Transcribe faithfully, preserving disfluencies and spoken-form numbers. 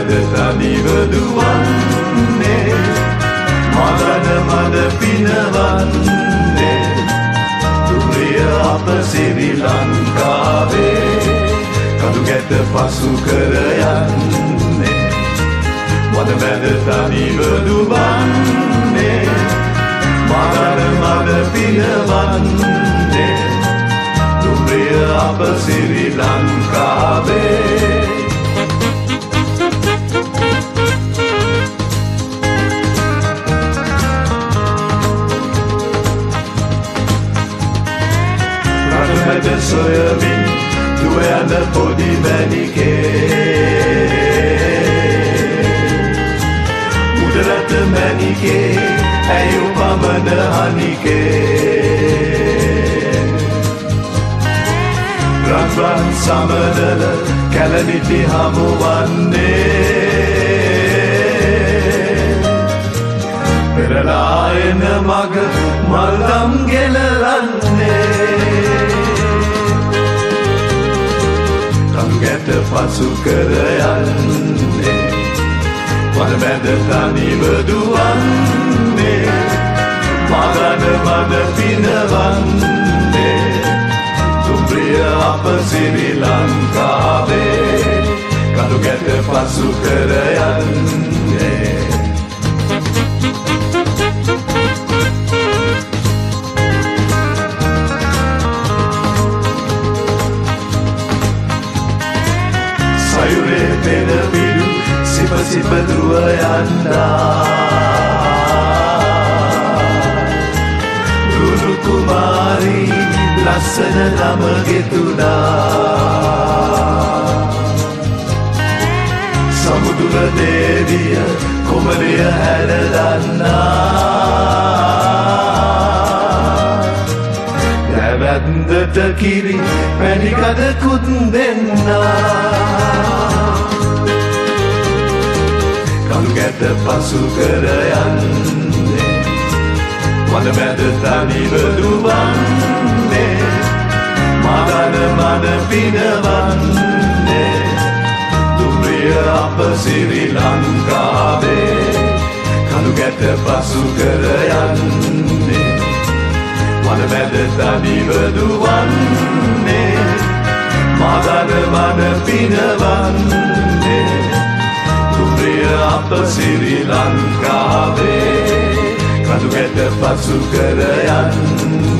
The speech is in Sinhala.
මැද තනිව දුවන්නේ මගන මද පිනවන්නේ දුරිය අප ශ්‍රී ලංකාවේ කඳු ගැට පසු කර යන්නේ වද මැද තනිව දුවන්නේ මගන මද පිනවන්නේ දුරිය අප ශ්‍රී ලංකාවේ රටමැද සොයමින් දුව යන පොඩි මැණිකේ උඩරට මැණිකේ ඇයි උපමන හනිකේ රන්වන් සමනල කැලනිටි හමුවන්නේ පෙරලා එන මග මල්දම් ගෙලලන්නේ ගැට පසු කර යන්නේ වද මැද තනිව දුවන්නේ මගන මද පිනවන්නේ දුම්රිය අප ශ්‍රී ලංකාවේ කඳු ගැට පසු කර යන්නේ සයුරේ පෙන පිරු සිප සිප දුව යන්නා දුරු කුමාරී ලස්සන නම ගෙතුනා සමුදුර දේවිය කොමලිය හැඩදන්නා නැවැන්දට කිරි පැණිකඩකුත් දෙන්නා කඳු ගැට පසු කර යන්නේ වද මැද තනිව දුවන්නේ මගන මද පිනවන්නේ දුම්රිය අප ශ්‍රී ලංකාවේ කඳු ගැට පසු කර යන්නේ වද මැද තනිව දුවන්නේ මගන මද පිනවන්නේ අප ශ්‍රී ලංකාවේ කඳු ගැට පසු කර යන්නේ